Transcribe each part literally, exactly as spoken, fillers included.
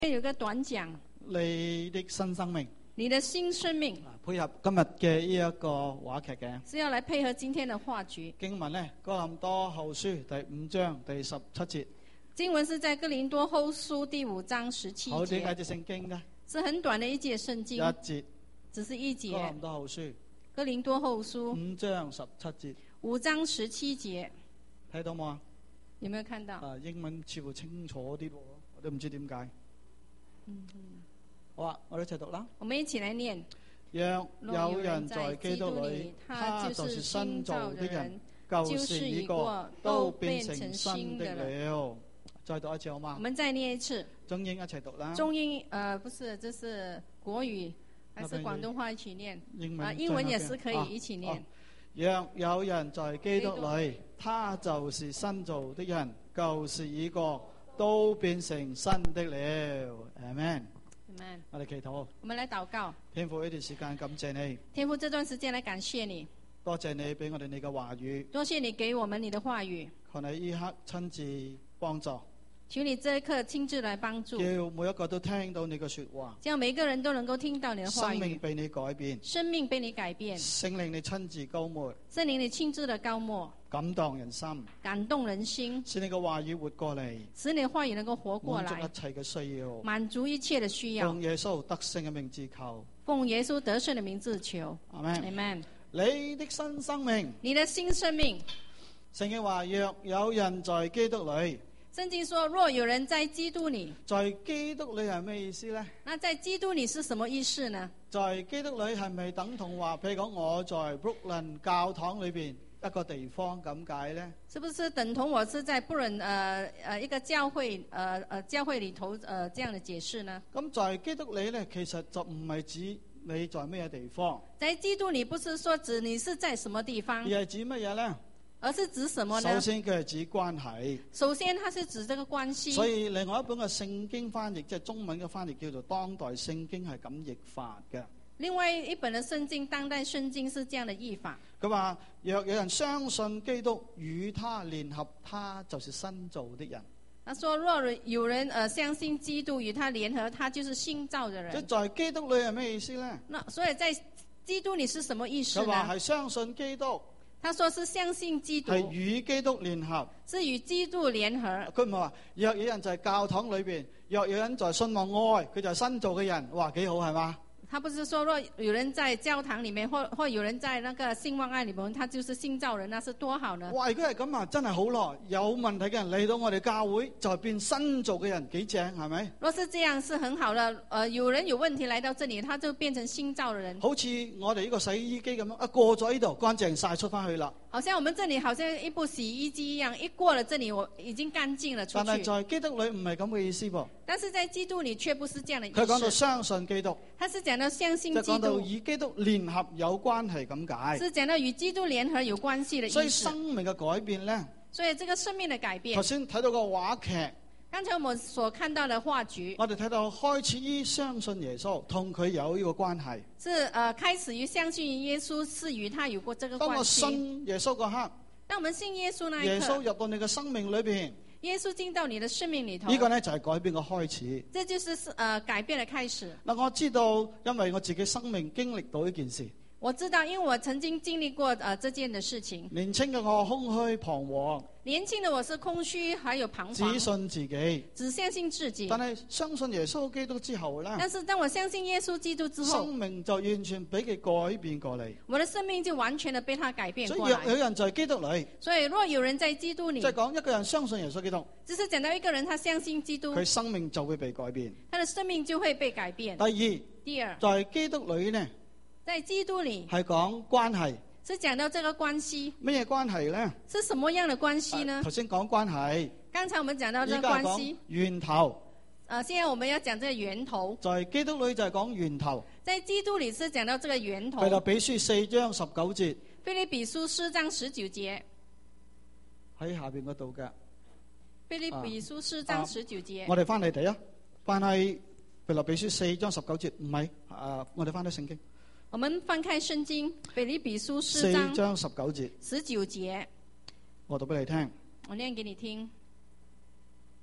有個短講， 你的新生命， 你的新生命配合今日嘅呢一個話劇嘅是要來配合今天的話劇。 經文呢，哥林多後書第五章第十七節。 經文是在哥林多後書第五章十七好點解節， 隻聖經呢？ 是很短的一節聖一經， 節， 只是一節。 哥林多後書哥林多後書五章十七節， 五章十七節， 睇到冇啊？ 有沒有看到？ 啊，英文似乎清楚啲喎，我都唔知點解。 嗯嗯， 好啊，我哋一齊讀啦。 我們一起來念。 若有人在基督裏，他就是新造的人，舊事已過，都變成新的了。再讀一次好嗎？ 我們再念一次。 中英一齊讀啦。 中英呃不是，這是國語還是廣東話一起念？ 英文啊，英文也是可以一起念。 啊啊、若有人在基督裏，他就是新造的人，舊事已過，都變成新的了。Amen。 Amen。 我哋祈禱。 我們來禱告。 天父，呢段時間感謝你。 天父，這段時間來感謝你。 多謝你俾我哋你嘅話語。 多謝你給我們你的話語。 求你依刻親自幫助。 求你這一刻親自來幫助。 叫每一個都聽到你嘅說話。 叫每個人都能夠聽到你的話語。 生命被你改變。 生命被你改變。 聖靈你親自膏抹。 聖靈你親自的膏抹。 感動人心。 感動人心。 使你嘅話語活過嚟。 使你的話語能夠活過來。 滿足一切嘅需要。 滿足一切的需要。 奉耶穌得勝嘅名字求。 奉耶穌得勝的名字求。 阿門。 阿門。 你的新生命。 你的新生命。 聖經話：若有人在基督裏。 聖經說：若有人在基督裏。在基督裏係咩意思呢？ 那在基督裏是什麼意思呢？ 在基督裏係咪等同話，譬如講我在 Brooklyn 教堂裏邊一個地方咁解呢？ 是不是等同我是在布倫呃呃一個教會呃呃教會裏頭呃這樣的解釋呢？ 咁在基督裏呢，其實就唔係指你在咩地方。 在基督裏不是說指你是在什麼地方， 而係指乜嘢呢？ 而是指什麼呢？ 首先佢係指關係。 首先，它是指這個關係。 所以另外一本嘅聖經翻譯，即係中文嘅翻譯，叫做當代聖經，係咁譯法嘅。 另外一本嘅聖經，當代聖經是這樣的譯法。 佢話：若有人相信基督，與他聯合，他就是新造的人。 他說：若有人呃相信基督，與他聯合，他就是新造的人。 即在基督裏係咩意思呢？ 那所以在基督裏是什麼意思呢？ 佢話係相信基督。 他說是相信基督， 係與基督聯合， 是與基督聯合。 佢唔係話若有人在教堂裏邊，若有人在信望愛，佢就係新造嘅人，哇，幾好係嘛？ 他不是說若有人在教堂裏面，或或有人在那個信望愛裏面，他就是新造人，那是多好呢？ 哇！如果係咁啊，真係好咯。有問題嘅人嚟到我哋教會，就變新造嘅人，幾正係咪？ 若是這樣，是很好的。呃，有人有問題來到這裏，他就變成新造的人。 好似我哋呢個洗衣機咁樣，一過咗呢度，乾淨晒出翻去啦。 好像我們這裏好像一部洗衣機一樣，一過了這裏，我已經乾淨了出去。 但係在基督裏唔係咁嘅意思噃。 但是在基督裏卻不是這樣的意思。 佢講到相信基督， 他是講到相信基督， 就講到與基督聯合有關係咁解。 是講到與基督聯合有關係的意思。 所以生命嘅改變咧， 所以這個生命的改變。 頭先睇到個話劇， 剛才我們所看到的話劇， 我哋睇到開始於相信耶穌，同佢有呢個關係。 是呃開始於相信耶穌，是與他有過這個關係。 當我信耶穌嗰刻， 當我們信耶穌那一刻， 耶穌入到你嘅生命裏邊， 耶穌進到你的生命裏頭， 呢個呢就係改變嘅開始。 這就是呃改變的開始。 嗱，我知道，因為我自己生命經歷到呢件事。 我知道，因為我曾經經歷過呃這件的事情。 年輕嘅我空虛彷徨， 年輕的我是空虛，還有彷徨， 只信自己， 只相信自己。 但係相信耶穌基督之後呢， 但是當我相信耶穌基督之後， 生命就完全俾佢改變過嚟。 我的生命就完全的被他改變過來。 所以若有人在基督裏， 所以若有人在基督裏， 即係講一個人相信耶穌基督， 只是講到一個人他相信基督， 佢生命就會被改變。 他的生命就會被改變。 第二， 第二， 在基督裏呢， 在基督裏係講關係， 是講到這個關係。 咩關係呢？ 是什麼樣的關係呢？ 頭先講關係， 剛才我們講到這個關係， 源頭。 呃，現在我們要講這個源頭。 在基督裏就係講源頭。 在基督裏是講到這個源頭。 腓立比書四章十九節。 腓立比書四章十九節。 喺下邊嗰度嘅。 腓立比書四章十九節。 啊、我哋翻嚟睇啊，翻係腓立比書四章十九節，唔係啊，我哋翻到聖經。 我們翻開聖經，腓立比書四章四章十九節。 十九節， 我讀俾你聽。 我念給你聽。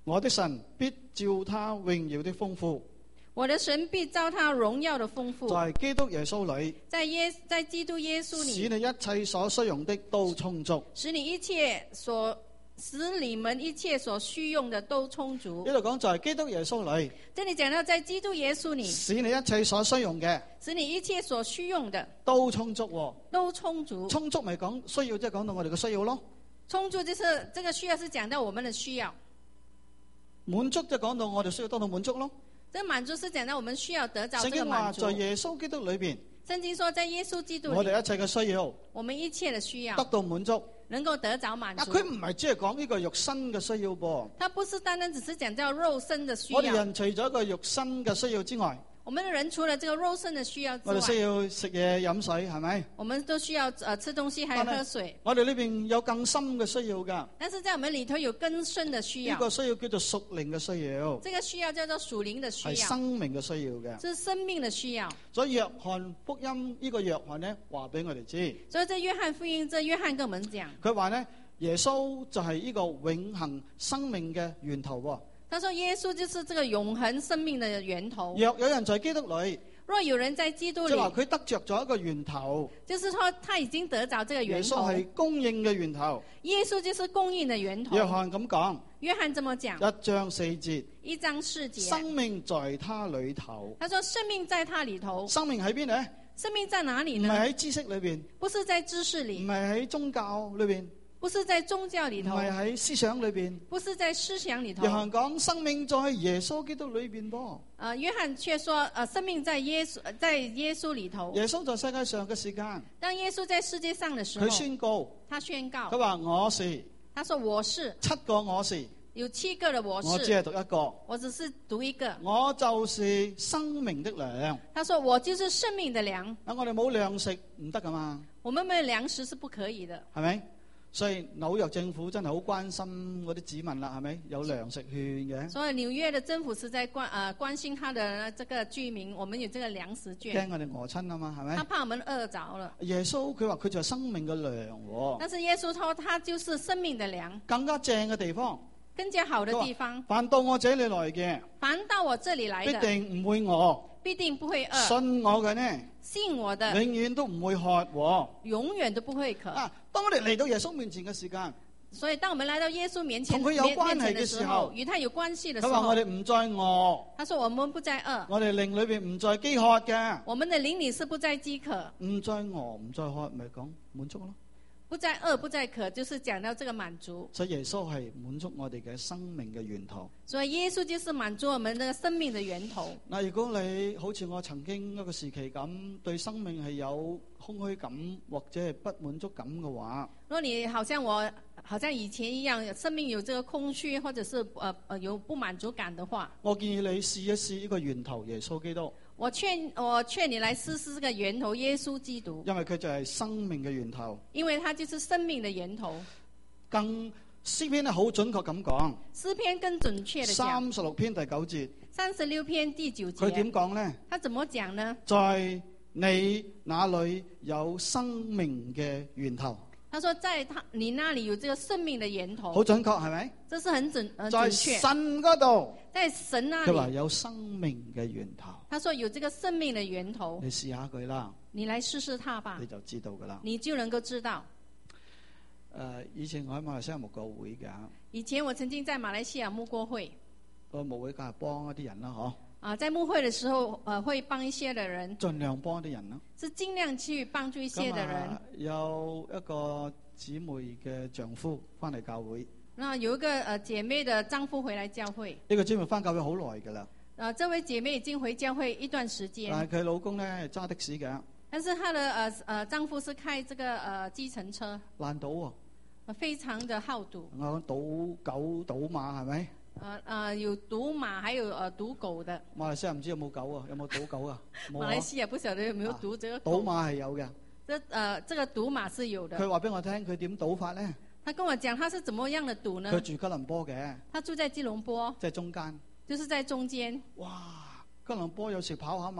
我的神必照他榮耀的豐富， 我的神必照他榮耀的豐富， 在基督耶穌裏， 在耶在基督耶穌裏， 使你一切所需用的都充足。 使你一切所使你們一切所需用的都充足。 呢度講在基督耶穌裏， 這裡講到在基督耶穌裏， 使你一切所需用嘅， 使你一切所需用的都充足喎。 都充足。 充足咪講需要，即係講到我哋嘅需要咯。 充足就是這個需要，是講到我們的需要。 滿足即係講到我哋需要得到滿足咯。 這個滿足是講到我們需要得到這個聖經話滿足。 在耶穌基督裏邊， 聖經說在耶穌基督裏， 我哋一切嘅需要， 我們一切的需要得到滿足。 能夠得着滿啊， 足。 佢唔係只係講呢個肉身嘅需要噃。 它不是單單只是講到肉身的需要。 我哋人除咗一個肉身嘅需要之外， 我們的人除了這個肉身的需要之外， 我哋需要食嘢飲水，係咪？ 我們都需要呃吃東西，還有喝水。 我哋呢邊有更深嘅需要㗎。 但是在我們裏頭有更深的需要。 呢個需要叫做屬靈嘅需要。 這個需要叫做屬靈的需要。 係生命嘅需要嘅。 是生命的需要。 所以約翰福音呢個約翰呢話俾我哋知。 所以這約翰福音，這約翰跟我們講。 佢話呢，耶穌就係呢個永恆生命嘅源頭喎。 他說耶穌就是這個永恆生命的源頭。 若有人在基督裏， 若有人在基督裏， 即係話佢得着咗一個源頭， 就是說他已經得着這個源頭。 耶穌係供應嘅源頭。 耶穌就是供應的源頭。 約翰咁講。 約翰這麼講。 一章四節。 一章四節。 生命在他裏頭。 他說生命在他裏頭。 生命喺邊呢？ 生命在哪裏呢？ 唔係喺知識裏邊。 不是在知識裏。 唔係喺宗教裏邊。 不是在宗教裏頭， 唔係喺思想裏邊， 不是在思想裏頭。 約翰講生命在耶穌基督裏邊噃。 啊，約翰卻說，啊，生命在耶穌，在耶穌裏頭。 耶穌在世界上嘅時間， 當耶穌在世界上嘅時候， 佢宣告， 他宣告， 佢話我是， 他說我是， 七個我是， 有七個的我是， 我只係讀一個， 我只是讀一個， 我就是生命的糧。 他說我就是生命的糧。 啊，我哋冇糧食唔得噶嘛？ 我們沒有糧食是不可以的， 係咪？所以紐約政府真係好關心嗰啲子民啦，係咪？有糧食券嘅。 所以紐約的政府是在關啊、呃、關心他的這個居民，我們有這個糧食券。 驚我哋餓親啊嘛，係咪？ 他怕我們餓着了。 耶穌佢話佢就係生命嘅糧喎。 但是耶穌說他就是生命的糧。 更加正嘅地方。 更加好的地方。 凡到我這裡來嘅， 凡到我這裡來的， 必定唔會餓。 必定不會餓。 信我嘅呢？ 信我的， 永遠都唔會渴。 永遠都不會渴。 啊，當我哋嚟到耶穌面前嘅時間， 所以當我們來到耶穌面前， 同佢有關係嘅時候， 與他有關係的時候， 佢話我哋唔再餓。 他說我們不再餓。 我哋靈裏邊唔再飢渴嘅。 我們的靈裏是不再飢渴。 唔再餓，唔再渴，咪講滿足咯。 不再餓，不再渴，就是講到這個滿足。 所以耶穌係滿足我哋嘅生命嘅源頭。 所以耶穌就是滿足我們的生命的源頭。 嗱，如果你好似我曾經一個時期咁，對生命係有空虛感或者係不滿足感嘅話， 如果你好像我，好像以前一樣，生命有這個空虛或者是呃呃有不滿足感的話， 我建議你試一試呢個源頭耶穌基督。 我勸我勸你來試試這個源頭耶穌基督， 因為佢就係生命嘅源頭。 因為他就是生命的源頭。 更詩篇係好準確咁講。 詩篇更準確的講。 三十六篇第九節。 三十六篇第九節。 佢點講呢？ 他怎麼講呢？ 在你那裏有生命嘅源頭。 他說在他你那裏有這個生命的源頭。 好準確係咪？ 這是很準，呃、 在準確。 神嗰度。 在神那裏。 佢話有生命嘅源頭。 他說有這個生命的源頭。 你試下佢啦。 你來試試他吧。 你就知道噶啦。 你就能夠知道。 誒、呃，以前我喺馬來西亞牧過會㗎。 以前我曾經在馬來西亞牧過會。 個牧會梗係幫一啲人啦，嗬。 啊，在牧會的時候，呃，會幫一些的人。盡量幫啲人啦。 是盡量去幫助一些的人。 有一個姊妹嘅丈夫翻嚟教會。 那有一個呃姐妹的丈夫回來教會。呢、 這個姊妹翻教會好耐噶啦。 啊，這位姐妹已經回教會一段時間。 但係佢老公咧係揸的士嘅。 但是她的呃呃丈夫是開這個呃計程車。爛賭喎、哦。非常的好賭。 我講賭狗賭馬係咪？ 呃呃，有賭馬，還有呃賭狗的。 馬來西亞唔知有冇狗啊？有冇賭狗啊？ 馬來西亞不曉得有沒有賭這個狗。 賭馬係有嘅。 這呃這個賭馬是有的。 佢話俾我聽，佢點賭法咧？ 他跟我講，他是怎麼樣的賭呢？ 佢住吉隆坡嘅。 他住在吉隆坡。 即係中間。 就是在中間。 哇！吉隆坡有時跑下馬，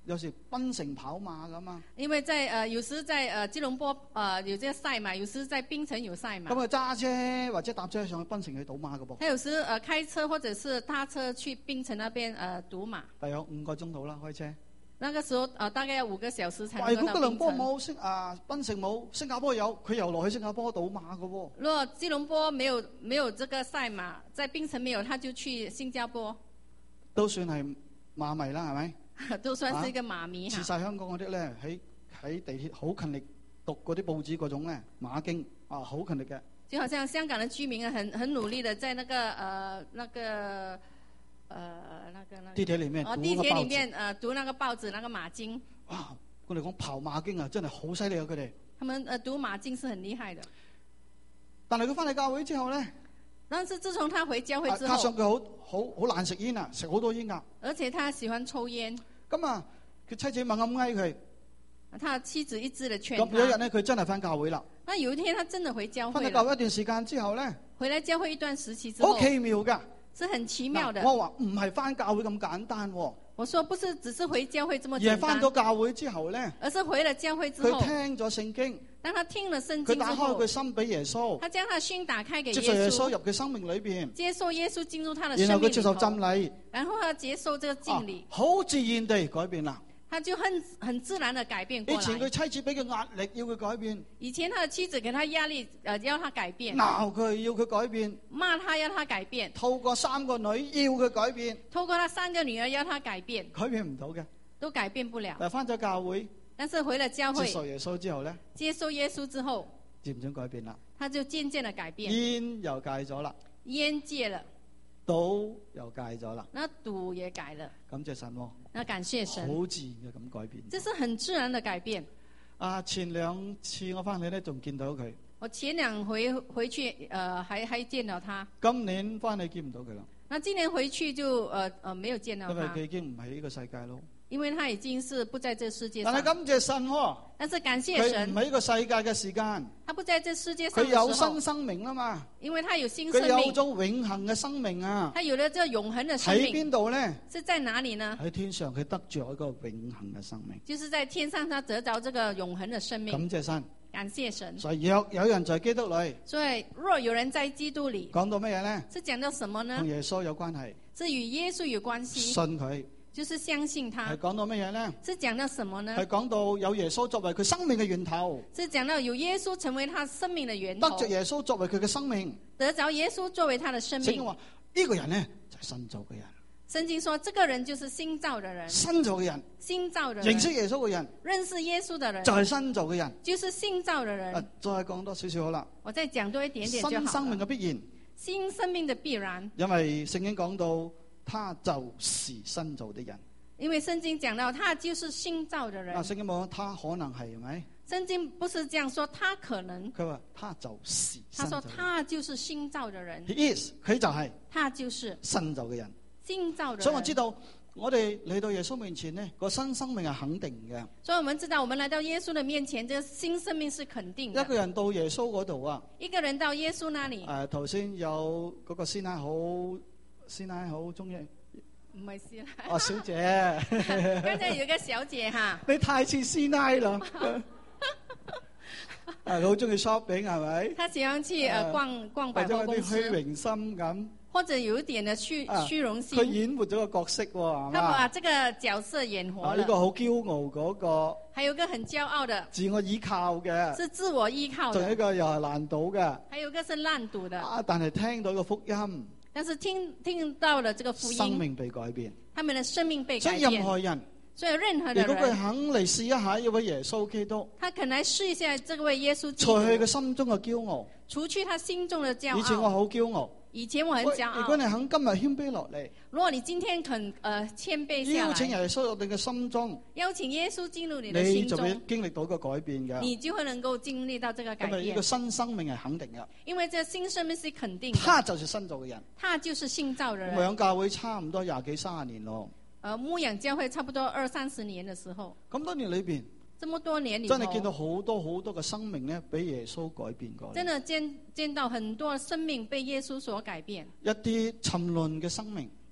有時檳城跑馬咁嘛。 因為在呃有時在呃吉隆坡呃有這個賽馬，有時在檳城有賽馬。 咁啊揸車或者搭車上去檳城去賭馬嘅噃。 他有時呃開車或者是搭車去檳城那邊呃賭馬。 大約五個鐘頭啦，開車。 那個時候呃大概要五個小時才能夠到檳城。 如果吉隆坡冇星啊檳城冇，新加坡有，佢又落去新加坡賭馬嘅喎。 如果吉隆坡沒有沒有這個賽馬，在檳城沒有，他就去新加坡。 都算係馬迷啦，係咪？ 都算是一個馬迷。 似晒香港嗰啲咧，喺喺地鐵好勤力讀嗰啲報紙嗰種咧，馬經啊好勤力嘅。 就好像香港的居民很很努力的在那個呃那個呃那個那個地鐵裡面哦地鐵裡面呃讀那個報紙那個馬經。 哇！我哋講跑馬經啊，真係好犀利啊！佢哋。 他們呃讀馬經是很厲害的。 但係佢翻嚟教會之後咧。 但是自從他回教會之後， 加上佢好好好難食煙啊，食好多煙啊。 而且他喜歡抽煙。 咁啊，佢妻子猛咁嗌佢。 他妻子一直的勸。 咁有一日咧，佢真係翻教會啦。 那有一天，他真的回教會。 翻到教會一段時間之後咧， 回來教會一段時期之後， 好奇妙噶， 是很奇妙的。 我話唔係翻教會咁簡單喎。 我說不是只是回教會這麼簡單， 而係翻到教會之後咧， 而是回了教會之後， 佢聽咗聖經， 當他聽了聖經之後， 佢打開佢心俾耶穌， 他將他心打開給耶穌， 接受耶穌入佢生命裏邊， 接受耶穌進入他的生命裏頭， 然後佢接受浸禮， 然後他接受這個敬禮， 好、啊、自然地改變啦。 他就很很自然地改變過來。 以前佢妻子俾佢壓力要佢改變， 以前他的妻子給他壓力，呃，要他改變， 鬧佢要佢改變， 罵他要他改變， 透過三個女要佢改變， 透過他三個女兒要他改變， 改變唔到嘅， 都改變不了。 但係翻咗教會， 但是回了教會， 接受耶穌之後咧， 接受耶穌之後， 漸漸改變啦， 他就漸漸地改變， 煙又戒咗啦， 煙戒了。 賭又戒咗啦， 那賭也改了， 感謝神喎， 那感謝神， 好自然嘅咁改變， 這是很自然的改變。 啊，前兩次我翻去咧，仲見到佢。 我前兩回回去，呃，還還見到他。 今年翻去見唔到佢啦。 那今年回去就，呃呃，沒有見到他。 因為佢已經唔喺呢個世界咯。 因為他已經是不在這世界上。 但係感謝神喎。 但是感謝神。 佢唔喺呢個世界嘅時間。 他不在這世界上。 佢有新生命啊嘛。 因為他有新生命。 佢有咗永恆嘅生命啊。 他有了這永恆的生命。 喺邊度咧？ 是在哪裡呢？ 喺天上，佢得住一個永恆嘅生命。 就是在天上，他得着這個永恆的生命。 感謝神。 感謝神。 所以若有人在基督裏。 所以若有人在基督裡。 講到乜嘢咧？ 是講到什麼呢？ 同耶穌有關係。 是與耶穌有關係。 信佢。 就是相信他。 係講到乜嘢咧？ 是講到什麼呢？ 係講到有耶穌作為佢生命嘅源頭。 是講到有耶穌成為他生命的源頭。 得着耶穌作為佢嘅生命。 得着耶穌作為他的生命。 聖經話呢、這個人呢，就係、是、新造嘅人。 聖經說這個人就是新造的人。 新造嘅人。 新造的人。 認識耶穌嘅人。 認識耶穌的人。 就係、是、新造嘅人。 就是新造的人。 啊、再講多少少好啦。 我再講多一點點就好。 新生命嘅必然。 新生命的必然。 因為聖經講到，他就是新造的人。 因為聖經講到他就是新造的人。 啊，聖經冇講他可能係，係咪？ 聖經不是這樣說，他可能。 佢話他就是。 他說他就是新造的人。 He is，佢就係。 他就是新造嘅人。 新造的人。 所以我知道，我哋嚟到耶穌面前呢，個新生命係肯定嘅。 所以我們知道，我們來到耶穌的面前，這個新生命是肯定的。 一個人到耶穌嗰度啊。 一個人到耶穌那裡。誒、 呃，頭先有嗰個師奶好，師奶好中意。 唔係師奶哦，小姐。 剛才有一個小姐哈。 你太似師奶啦。啊，好中意 shopping 係咪？ 他喜歡去誒逛逛百貨公司。 或者有啲虛榮心咁。 或者有一點的虛虛榮心。 佢演活咗個角色喎、哦， 他把這個角色演活了。 呢、啊這個好驕傲嗰、那個。 還有一個很驕傲的。自我依靠嘅。 是自我依靠的。 仲有一個又係爛賭嘅。 還有一個是爛賭的。 啊！但係聽到個福音。 但是聽聽到了這個福音， 生命被改變， 他們的生命被改變。 所以任何人， 所以任何的人， 如果佢肯嚟試一下一位耶穌基督， 他肯來試一下這位耶穌基督， 除去佢心中嘅驕傲， 除去他心中的驕傲。 以前我好驕傲， 以前我很驕傲。 如果你肯今日謙卑落嚟， 如果你今天肯呃謙卑下來， 邀請耶穌入你嘅心中， 邀請耶穌進入你的心中， 你就會經歷到個改變嘅， 你就會能夠經歷到這個改變。 因為呢個新生命係肯定嘅， 因為這新生命是肯定的， 他就是新造嘅人， 他就是新造的人。 牧養教會差唔多廿幾三十年咯， 呃，牧養教會差不多二三十年的時候， 咁多年裏邊。 這麼多年裏真係見到好多好多嘅生命咧，俾耶穌改變過。 真的見見到很多生命被耶穌所改變。 一啲沉淪嘅生命，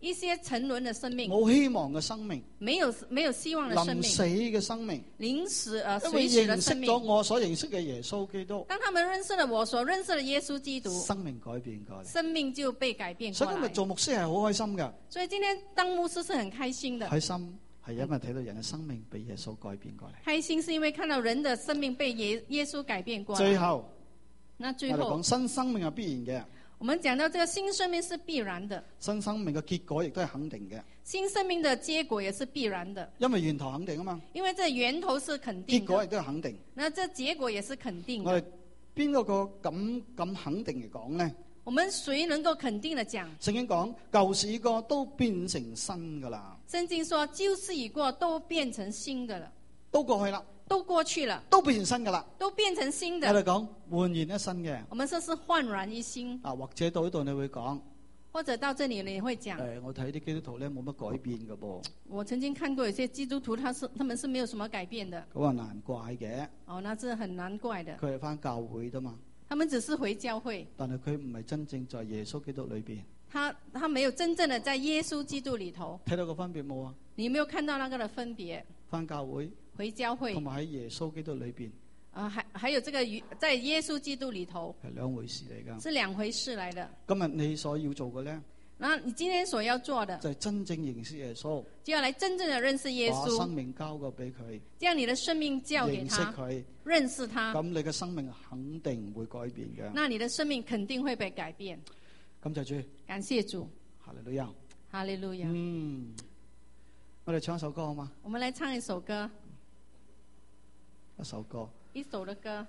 一些沉淪的生命， 冇希望嘅生命， 沒有沒有希望的生命， 臨死嘅生命， 臨死呃因為隨死的認識生命。 咗我所認識嘅耶穌基督， 當他們認識了我所認識的耶穌基督， 生命改變過嚟。 生命就被改變過所以今日來。 做牧師係好開心㗎， 所以今天當牧師是很開心的。 開心係因為睇到人嘅生命被耶穌改變過嚟。 開心是因為看到人的生命被耶耶穌改變過來。 最後， 那最後我哋講新生命係必然嘅。 我們講到這個新生命是必然的， 新生命嘅結果亦都係肯定嘅， 新生命的結果也是必然的， 因為源頭肯定啊嘛。 因為這源頭是肯定的， 結果亦都係肯定。 那這結果也是肯定的。 我哋邊個個咁咁肯定嚟講呢？ 我們誰能夠肯定的講？ 聖經講舊事已過都變成新噶啦， 聖經說舊事已過都變成新的了， 都過去啦， 都過去了， 都變成新噶啦。 都變成新的。 我哋講煥然一新嘅。 我們說是煥然一新。 啊，或者到呢度你會講， 或者到這裡你會講， 誒、呃，我睇啲基督徒咧冇乜改變㗎噃。 我曾經看過有些基督徒，他是他們是沒有什麼改變的。 咁話難怪嘅， 哦，那是很難怪的。 佢係返教會啫嘛， 他們只是回教會， 但係佢唔係真正在耶穌基督裏邊。 他他沒有真正的在耶穌基督裡頭。 睇到個分別冇啊？ 你有沒有看到那個的分別？ 返教會， 回教會， 同埋喺耶穌基督裏邊， 啊，還還有這個在耶穌基督裡頭係兩回事嚟㗎。 是兩回事來的。 今日你所要做嘅咧， 那你今天所要做的， 就係真正認識耶穌， 就要來真正的認識耶把生穌， 命交過俾佢， 將你的生命交給認識他， 佢， 認識他， 咁你嘅生命肯定會改變嘅。 那你的生命肯定會被改變。 感謝主， 感謝主， 哈利路亞。 哈利路亞。 嗯，我哋唱一首歌好嗎？ 我們來唱一首歌， 一首歌， 一首的歌，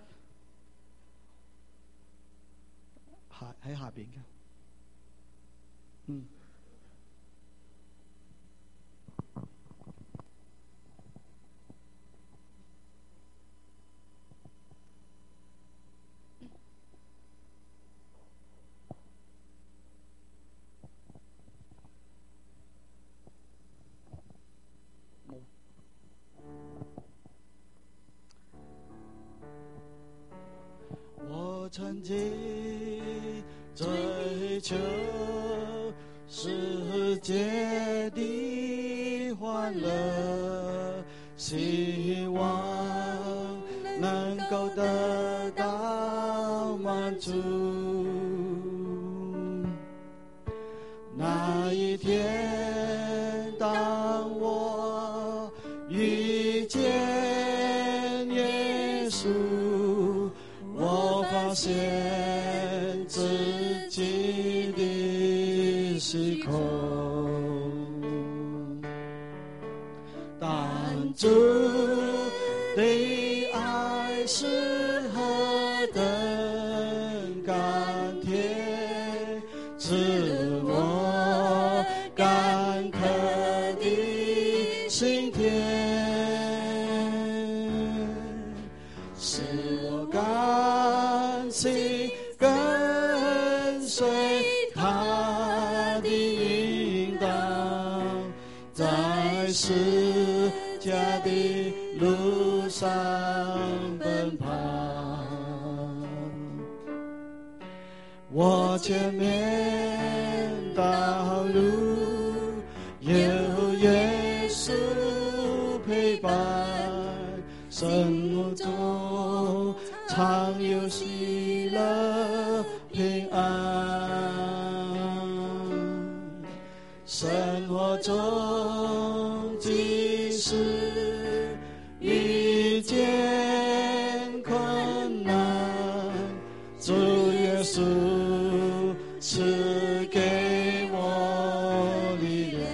下喺下邊嘅，嗯。我曾經追求世界的歡樂，希望能夠得到滿足。那一天，當我遇見耶穌，我發現自己的時空，但主的愛是何等甘甜，是我乾渴的心田，使我甘心跟隨他的引導，在世界的路上奔跑。我前面道路有耶穌陪伴，生活中常有喜樂平安，生活中即使遇見困難，主耶穌賜給我力量。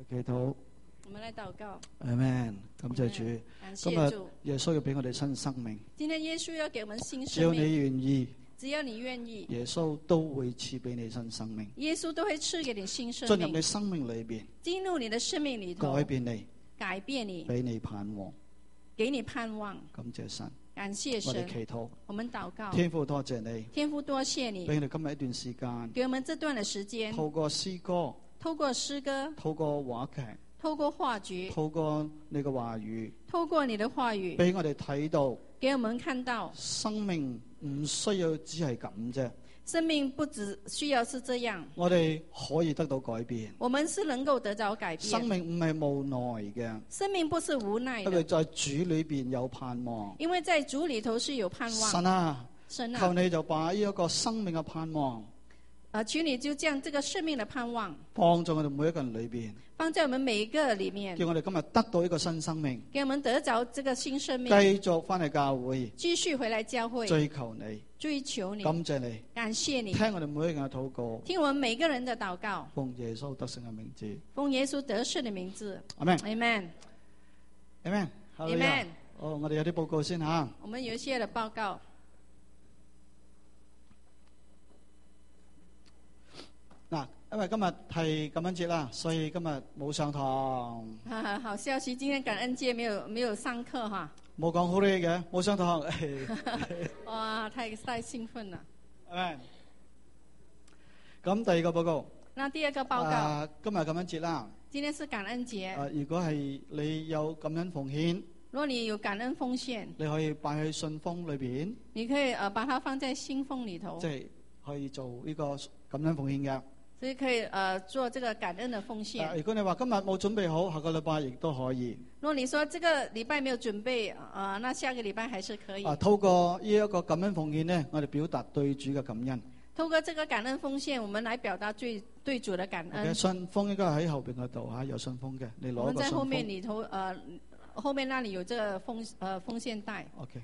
祈禱。 我們來禱告。 Amen。感謝主。 感謝今日主。 耶穌要俾我哋新生命。 今天耶穌要給我們新只要生命。 你願意， 只要你願意， 耶穌都會賜俾你新生命。 耶穌都會賜給你新生進入命。 你生命裏邊， 進入你的生命裏頭， 改變你， 改變你， 俾你盼望。 給你盼望。 感謝神。 感謝我哋神。 祈禱。 我們禱告。 天父多謝你， 天父多謝你， 俾我哋今日一段時間， 給我們這段的時間， 透過詩歌， 透過詩歌， 透過話劇， 透過話劇， 透過你嘅話語， 透過你的話語， 俾我哋睇到給我們看到生命唔需要只係咁啫。 生命不只需要是這樣， 我哋可以得到改變。 我們是能夠得到改變。 生命唔係無奈嘅， 生命不是無奈因為的， 在主裏邊有盼望。 因為在主裏頭是有盼望。 神啊， 神啊， 求你就把呢一個生命嘅盼望， 啊，求你就將這個生命的盼望放在我哋每一個人裏邊， 放在我們每一個裏面， 叫我哋今日得到一個新生命， 給我們得着這個新生命， 繼續翻嚟教會， 繼續回來教會， 追求你， 追求你， 感謝你， 感謝你， 聽我哋每一個人嘅禱告， 聽我們每個人的禱告， 奉耶穌得勝嘅名字， 奉耶穌得勝的名字， 阿門， 阿門， 阿門， 阿門。 哦，我哋有啲報告先吓。 我們有一些的報告。 嗱，因為今日係感恩節啦，所以今日冇上堂。 哈哈，好消息，今天感恩節沒有沒有上課哈。 冇講好啲嘅，冇上堂。 哇，太太興奮啦！ 係。咁第二個報告。 那第二個報告。 啊，今日感恩節啦。 今天是感恩節。 啊，如果係你有感恩奉獻， 如果你有感恩奉獻， 你可以擺喺信封裏邊。 你可以誒把它放在信封裏頭。 即係可以做呢個感恩奉獻嘅。 所以可以誒做這個感恩的奉獻。 啊，如果你話今日冇準備好，下個禮拜亦都可以。 如果你說這個禮拜沒有準備，啊，那下個禮拜還是可以。 啊，透過呢一個感恩奉獻呢，我哋表達對主嘅感恩。 透過這個感恩奉獻，我們來表達對對主的感恩。 嘅信封應該喺後邊嗰度嚇，有信封嘅，你攞個信封。 我們在後面裏頭，誒，後面那裡有這個奉誒奉獻袋。 OK。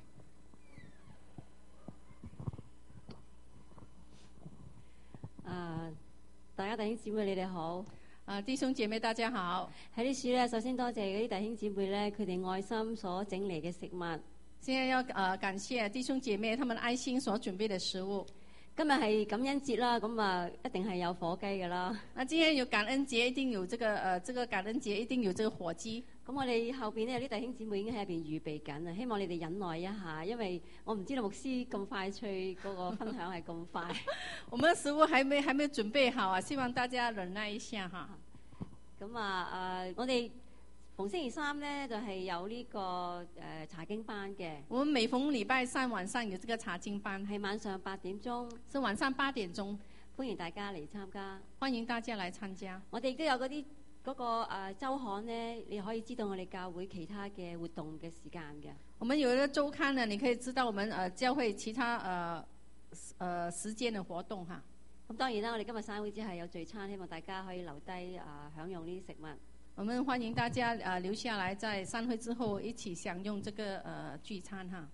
啊，大家弟兄姊妹你哋好。 啊，弟兄姐妹大家好。 喺呢處咧，首先多謝嗰啲弟兄姊妹咧，佢哋愛心所整嚟嘅食物。 現在要誒感謝弟兄姐妹，他們愛心所準備嘅食物。 今日係感恩節啦，咁啊一定係有火雞噶啦。 啊，今天有感恩節，一定有這個誒、呃，這個感恩節一定有這個火雞。 咁我哋後邊呢，有啲弟兄姊妹已經喺入邊預備緊啊，希望你哋忍耐一下，因為我唔知道牧師咁快脆嗰個分享係咁快。 我們食物還沒還沒準備好啊，希望大家忍耐一下哈。 咁啊誒，我哋逢星期三咧就係、是、有呢、這個誒、呃、查經班嘅。 我們每逢禮拜三晚上有這個查經班， 係晚上八點鐘， 是晚上八點鐘， 歡迎大家嚟參加。 歡迎大家來參加。 我哋都有嗰啲嗰個誒、呃、週刊咧，你可以知道我哋教會其他嘅活動嘅時間嘅。 我們有一個週刊呢，你可以知道我們誒、呃、教會其他誒誒、呃、時間嘅活動哈。 咁當然啦，我哋今日散會之後有聚餐，希望大家可以留低誒、呃、享用呢啲食物。 我們歡迎大家誒、呃、留下來，在散會之後一起享用這個誒、呃、聚餐哈。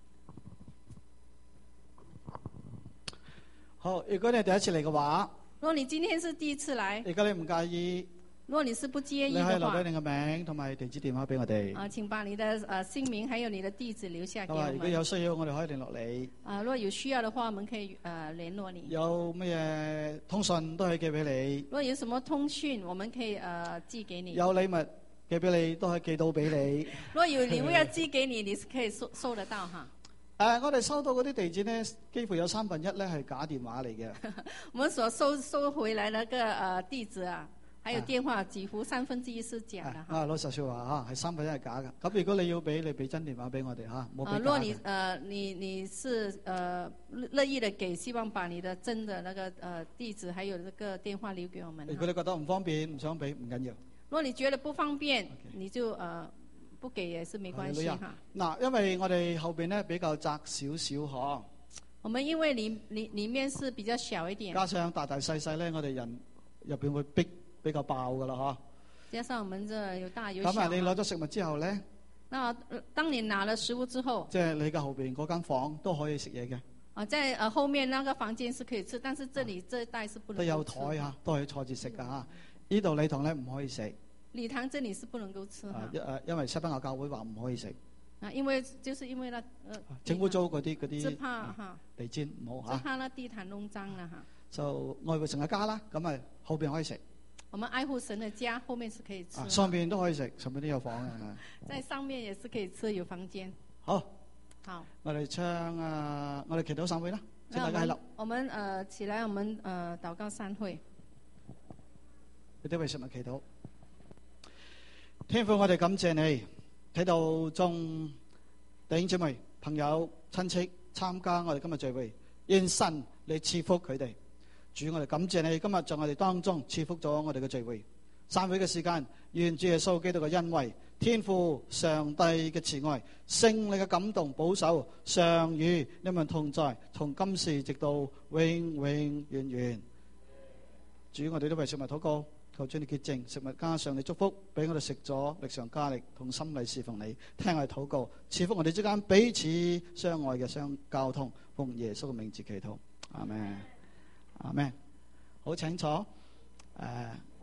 好，如果你係第一次嚟嘅話， 如果你今天是第一次來， 如果你唔介意， 如果你是不介意你可以的話， 留低你嘅名同埋地址電話俾我哋。 啊，請把你的誒姓名還有你的地址留下給我們。 如果有需要，我哋可以聯絡你。 啊，如果有需要的話，我們可以誒、呃、聯絡你。 有乜嘢通訊都可以寄俾你。 如果有什麼通訊，我們可以誒、呃、寄給你。 有禮物寄俾你，都可以寄到俾你。 如果有禮物要寄給你，你是可以收收得到哈。 誒、呃，我哋收到嗰啲地址呢，幾乎有三分一咧係假電話嚟嘅。 我們所收收回來那個誒、呃、地址啊。還有電話，幾乎三分之一是假的。 啊，老實說話嚇，係三分一係假嘅。咁如果你要俾，你俾真電話俾我哋嚇，冇俾假嘅。 啊，如果你誒、呃、你你是誒、呃、樂意的給，希望把你的真的那個誒、呃、地址，還有這個電話留給我們。 如果你覺得唔方便，唔想俾，唔緊要。 如果你覺得不方便，okay. 你就誒、呃、不給也是沒關係哈。 嗱，因為我哋後邊咧比較窄少少嗬。 我們因為裡裡裡面是比較小一點。加上大大細細咧，我哋人入邊會逼。比較爆噶啦，嗬！ 加上我們這有大有小。 咁啊，你攞咗食物之後咧？ 那當你拿了食物之後， 即係你嘅後邊嗰間房都可以食嘢嘅。 啊，在誒後面那個房間是可以吃，但是這裡這一帶是不能吃。 都有台嚇，都可以坐住食噶嚇。呢度禮堂咧唔可以食。 禮堂這裡是不能夠吃啊， 哈。 因誒因為西班牙教會話唔可以食。 啊，因為就是因為那呃整污糟嗰啲嗰啲只怕哈地氈唔好嚇。 只怕那地毯弄髒了哈。 就愛護神嘅家啦，咁啊後邊可以食。 我們愛護神的家，後面是可以吃。 啊，上面都可以食，上面都有房嘅。 在上面也是可以吃，有房間。 好。 好。 我哋唱啊，我哋祈禱散會啦，請大家起立。 我們呃起來，我們呃禱告散會。 你哋為食物祈禱。天父，我哋感謝你，睇到眾弟兄姊妹、朋友、親戚參加我哋今日聚會，願神你賜福佢哋。主，我哋感謝你，今日在我哋當中賜福咗我哋嘅聚會。散會嘅時間，願主耶穌基督嘅恩惠、天父上帝嘅慈愛、聖靈嘅感動保守，常與你們同在，從今時直到永永遠遠。主，我哋都為食物禱告。求主你潔淨食物，加上你祝福，俾我哋食咗力上加力，同心嚟侍奉你，聽我哋禱告，賜福我哋之間彼此相愛嘅相交通，奉耶穌嘅名字祈禱，阿們，阿們。好，請坐。誒、呃，